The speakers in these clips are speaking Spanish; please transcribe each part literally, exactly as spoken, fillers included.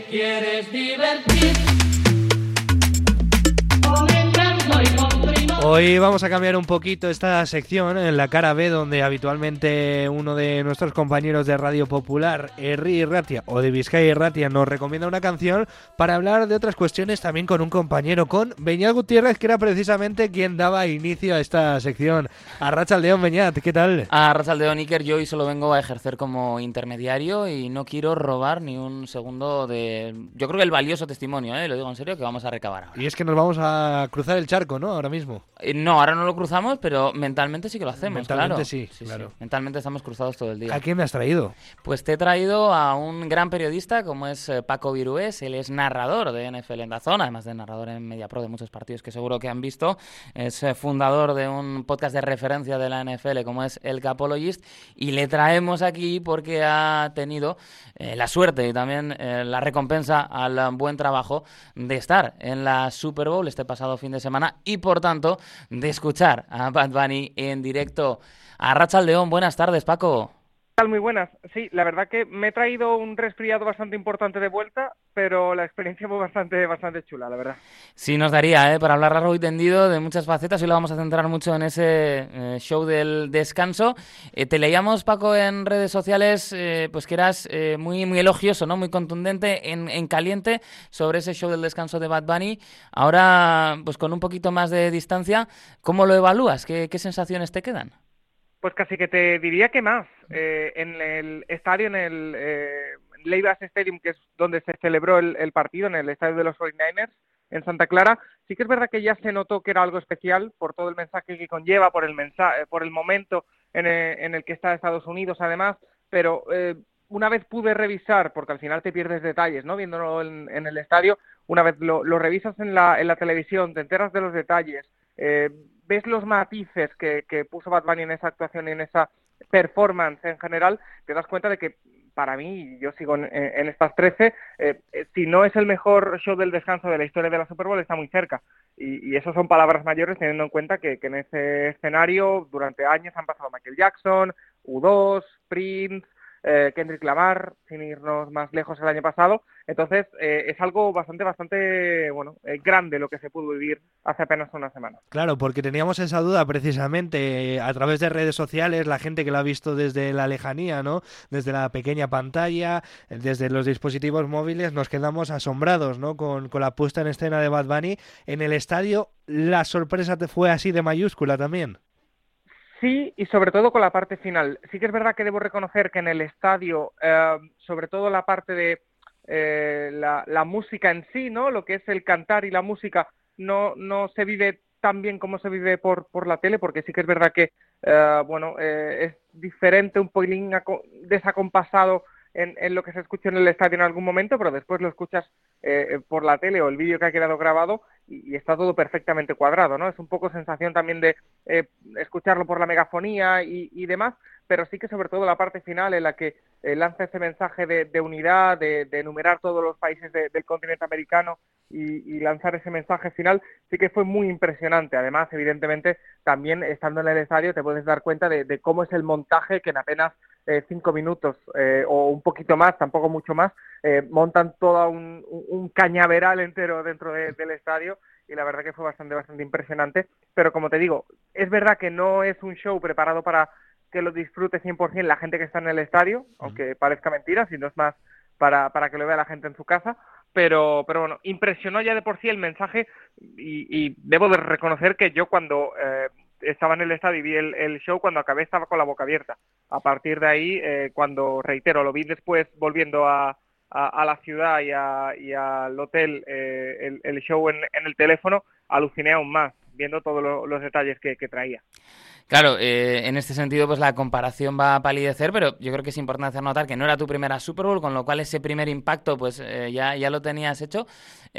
quieres divertir. Con encanto y con primo. Hoy vamos a cambiar un poquito esta sección en la cara B, donde habitualmente uno de nuestros compañeros de Radio Popular, Herri Ratia, o de Vizcaya Ratia, nos recomienda una canción para hablar de otras cuestiones también con un compañero, con Beñat Gutiérrez, que era precisamente quien daba inicio a esta sección. Arratsaldeon, Beñat, ¿qué tal? Arratsaldeon, Iker, yo hoy solo vengo a ejercer como intermediario y no quiero robar ni un segundo de, yo creo que el valioso testimonio, ¿eh? Lo digo en serio, que vamos a recabar ahora. Y es que nos vamos a cruzar el charco, ¿no? Ahora mismo. Eh, no, ahora no lo cruzamos, pero mentalmente sí que lo hacemos, mentalmente claro. sí, sí, claro. Sí. Mentalmente estamos cruzados todo el día. ¿A quién me has traído? Pues te he traído a un gran periodista como es eh, Paco Virués. Él es narrador de N F L en DAZN, además de narrador en MediaPro de muchos partidos que seguro que han visto. Es eh, fundador de un podcast de referencia de la N F L como es El Capologist, y le traemos aquí porque ha tenido eh, la suerte y también eh, la recompensa al buen trabajo de estar en la Super Bowl este pasado fin de semana y por tanto de escuchar a Bad Bunny en directo. Arratsaldeon, buenas tardes, Paco. ¿Qué tal? Muy buenas. Sí, la verdad que me he traído un resfriado bastante importante de vuelta, pero la experiencia fue bastante bastante chula, la verdad. Sí, nos daría, ¿eh? Para hablar largo y tendido de muchas facetas. Hoy lo vamos a centrar mucho en ese eh, show del descanso. Eh, te leíamos, Paco, en redes sociales, eh, pues que eras eh, muy, muy elogioso, ¿no? Muy contundente, en, en caliente, sobre ese show del descanso de Bad Bunny. Ahora, pues con un poquito más de distancia, ¿cómo lo evalúas? ¿Qué, qué sensaciones te quedan? Pues casi que te diría que más. Eh, en el estadio, en el eh, Levi's Stadium, que es donde se celebró el, el partido, en el estadio de los cuarenta y nueve ers, en Santa Clara, sí que es verdad que ya se notó que era algo especial por todo el mensaje que conlleva, por el mensaje, por el momento en el, en el que está Estados Unidos, además, pero eh, una vez pude revisar, porque al final te pierdes detalles, ¿no? Viéndolo en, en el estadio, una vez lo, lo revisas en la, en la televisión, te enteras de los detalles, eh, ves los matices que, que puso Bad Bunny en esa actuación y en esa performance en general, te das cuenta de que para mí, yo sigo en, en estas trece, eh, si no es el mejor show del descanso de la historia de la Super Bowl, está muy cerca. Y, y eso son palabras mayores, teniendo en cuenta que, que en ese escenario durante años han pasado Michael Jackson, U dos, Prince, eh, Kendrick Lamar, sin irnos más lejos el año pasado. Entonces, eh, es algo bastante, bastante, bueno, eh, grande lo que se pudo vivir hace apenas una semana. Claro, porque teníamos esa duda precisamente eh, a través de redes sociales, la gente que lo ha visto desde la lejanía, ¿no? Desde la pequeña pantalla, desde los dispositivos móviles, nos quedamos asombrados, ¿no? Con, con la puesta en escena de Bad Bunny. En el estadio, la sorpresa te fue así de mayúscula también. Sí, y sobre todo con la parte final. Sí que es verdad que debo reconocer que en el estadio, eh, sobre todo la parte de eh, la, la música en sí, ¿no? Lo que es el cantar y la música, no, no se vive tan bien como se vive por, por la tele, porque sí que es verdad que, eh, bueno, eh, es diferente, un poquín desacompasado en, en lo que se escucha en el estadio en algún momento, pero después lo escuchas eh, por la tele o el vídeo que ha quedado grabado y, y está todo perfectamente cuadrado, ¿no? Es un poco sensación también de eh, escucharlo por la megafonía y, y demás, pero sí que sobre todo la parte final en la que eh, lanza ese mensaje de, de unidad, de, de enumerar todos los países de, del continente americano y, y lanzar ese mensaje final, sí que fue muy impresionante. Además, evidentemente, también estando en el estadio te puedes dar cuenta de, de cómo es el montaje que en apenas eh, cinco minutos eh, o un poquito más, tampoco mucho más, eh, montan todo un, un cañaveral entero dentro de, del estadio y la verdad que fue bastante, bastante impresionante. Pero como te digo, es verdad que no es un show preparado para que lo disfrute cien por ciento la gente que está en el estadio, aunque parezca mentira, sino es más para, para que lo vea la gente en su casa, pero, pero bueno, impresionó ya de por sí el mensaje y, y debo de reconocer que yo cuando eh, estaba en el estadio y vi el, el show, cuando acabé estaba con la boca abierta. A partir de ahí, eh, cuando, reitero, lo vi después volviendo a, a, a la ciudad y, a, y al hotel, eh, el, el show en, en el teléfono, aluciné aún más, viendo todos lo, los detalles que, que traía. Claro, eh, en este sentido pues la comparación va a palidecer, pero yo creo que es importante hacer notar que no era tu primera Super Bowl, con lo cual ese primer impacto pues eh, ya, ya lo tenías hecho.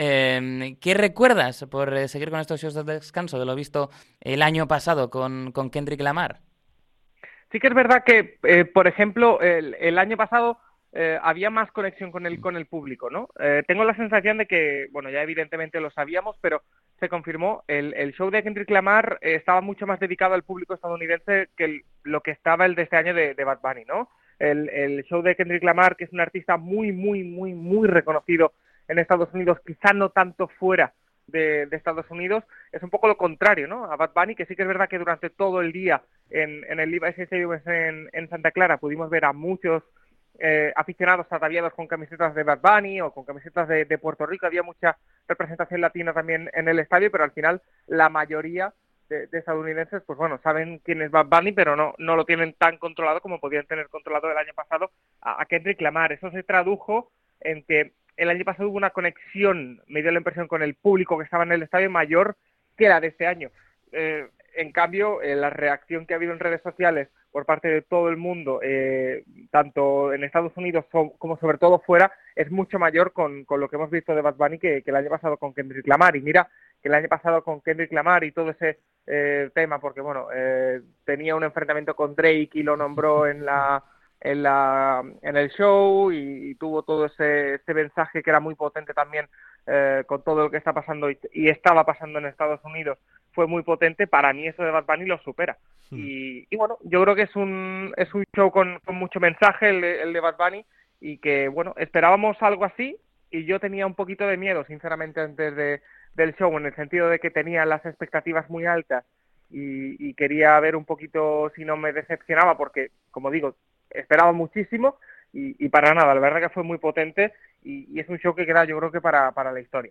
Eh, ¿Qué recuerdas por eh, seguir con estos shows de descanso de lo visto el año pasado con, con Kendrick Lamar? Sí que es verdad que, eh, por ejemplo, el, el año pasado eh, había más conexión con el, con el público, ¿no? Eh, tengo la sensación de que, bueno, ya evidentemente lo sabíamos, pero se confirmó, el, el show de Kendrick Lamar eh, estaba mucho más dedicado al público estadounidense que el, lo que estaba el de este año de, de Bad Bunny, ¿no? el, el show de Kendrick Lamar, que es un artista muy, muy, muy, muy reconocido en Estados Unidos, quizá no tanto fuera de, de Estados Unidos, es un poco lo contrario, ¿no? A Bad Bunny, que sí que es verdad que durante todo el día en, en el Levi's Stadium en, en Santa Clara pudimos ver a muchos eh, aficionados ataviados con camisetas de Bad Bunny o con camisetas de, de Puerto Rico, había mucha representación latina también en el estadio, pero al final la mayoría de, de estadounidenses, pues bueno, saben quién es Bad Bunny, pero no, no lo tienen tan controlado como podían tener controlado el año pasado a, a Kendrick Lamar. Eso se tradujo en que el año pasado hubo una conexión, me dio la impresión, con el público que estaba en el estadio mayor que la de este año. Eh, en cambio, eh, la reacción que ha habido en redes sociales por parte de todo el mundo, eh, tanto en Estados Unidos como sobre todo fuera, es mucho mayor con, con lo que hemos visto de Bad Bunny que, que el año pasado con Kendrick Lamar. Y mira que el año pasado con Kendrick Lamar y todo ese eh, tema, porque bueno, eh, tenía un enfrentamiento con Drake y lo nombró en la en la en el show y, y tuvo todo ese, ese mensaje que era muy potente también eh, con todo lo que está pasando y, y estaba pasando en Estados Unidos, fue muy potente. Para mí eso de Bad Bunny lo supera. Mm. Y, y bueno, yo creo que es un es un show con, con mucho mensaje el de, el de Bad Bunny, y que bueno, esperábamos algo así, y yo tenía un poquito de miedo, sinceramente, antes de, del show, en el sentido de que tenía las expectativas muy altas y, y quería ver un poquito si no me decepcionaba, porque, como digo, esperaba muchísimo y, y para nada, la verdad que fue muy potente y, y es un show que queda, yo creo que para, para la historia.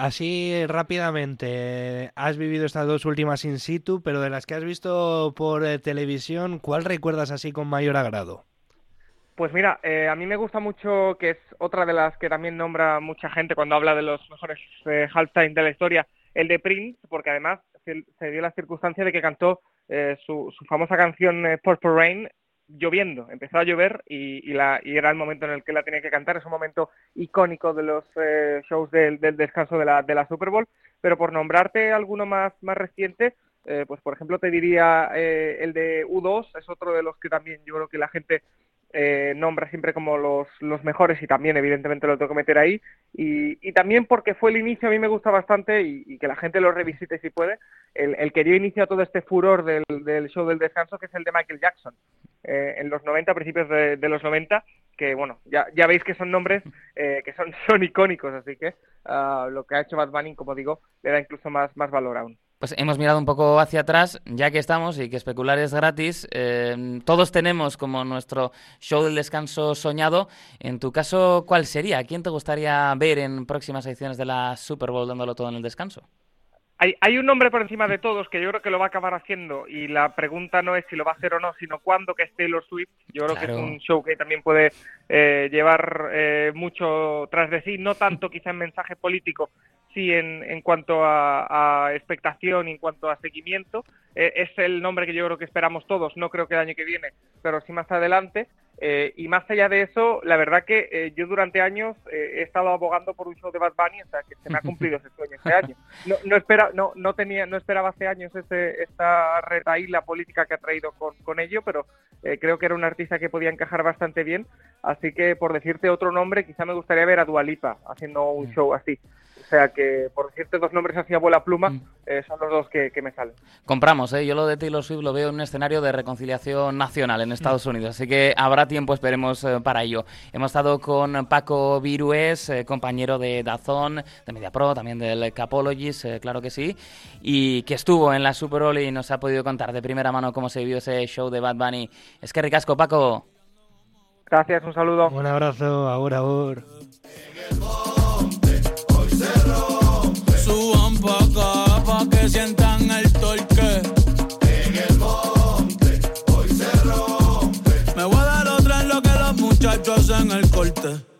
Así rápidamente, has vivido estas dos últimas in situ, pero de las que has visto por eh, televisión, ¿cuál recuerdas así con mayor agrado? Pues mira, eh, a mí me gusta mucho, que es otra de las que también nombra mucha gente cuando habla de los mejores eh, halftime de la historia, el de Prince, porque además se, se dio la circunstancia de que cantó eh, su, su famosa canción eh, Purple Rain lloviendo. Empezó a llover y, y, la, y era el momento en el que la tenía que cantar. Es un momento icónico de los eh, shows del, del descanso de la, de la Super Bowl. Pero por nombrarte alguno más, más reciente, eh, pues por ejemplo te diría eh, el de U dos, es otro de los que también yo creo que la gente eh, nombra siempre como los, los mejores, y también evidentemente lo tengo que meter ahí, y, y también porque fue el inicio, a mí me gusta bastante, y, y que la gente lo revisite si puede, el, el que dio inicio a todo este furor del, del show del descanso, que es el de Michael Jackson, eh, en los noventa, principios de, de los noventa, que bueno, ya, ya veis que son nombres eh, que son, son icónicos, así que uh, lo que ha hecho Bad Bunny, como digo, le da incluso más, más valor aún. Pues hemos mirado un poco hacia atrás, ya que estamos y que especular es gratis. Eh, todos tenemos como nuestro show del descanso soñado. En tu caso, ¿cuál sería? ¿A quién te gustaría ver en próximas ediciones de la Super Bowl dándolo todo en el descanso? Hay, hay un nombre por encima de todos que yo creo que lo va a acabar haciendo, y la pregunta no es si lo va a hacer o no, sino cuándo, que es Taylor Swift. Yo creo claro. que es un show que también puede eh, llevar eh, mucho tras de sí, no tanto quizá en mensaje político, sí en, en cuanto a, a expectación y en cuanto a seguimiento. Eh, es el nombre que yo creo que esperamos todos, no creo que el año que viene, pero sí más adelante. Eh, y más allá de eso, la verdad que eh, yo durante años eh, he estado abogando por un show de Bad Bunny, o sea que se me ha cumplido ese sueño este año. No, no, espera, no, no, tenía, no esperaba hace años ese, esta retahíla política que ha traído con, con ello, pero eh, creo que era un artista que podía encajar bastante bien, así que por decirte otro nombre, quizá me gustaría ver a Dua Lipa haciendo un show así. O sea que, por decirte dos nombres así a vuela pluma, eh, son los dos que, que me salen. Compramos, ¿eh? Yo lo de Taylor Swift lo veo en un escenario de reconciliación nacional en Estados Unidos, así que habrá tiempo, esperemos, eh, para ello. Hemos estado con Paco Virués, eh, compañero de DAZN, de MediaPro, también del Capologies, eh, claro que sí, y que estuvo en la Super Bowl y nos ha podido contar de primera mano cómo se vivió ese show de Bad Bunny. Es que ricasco, Paco. Gracias, un saludo. Un abrazo, ahora, ahora. Suban pa' acá pa' que sientan el torque. En el monte hoy se rompe. Me voy a dar otra en lo que los muchachos hacen el corte.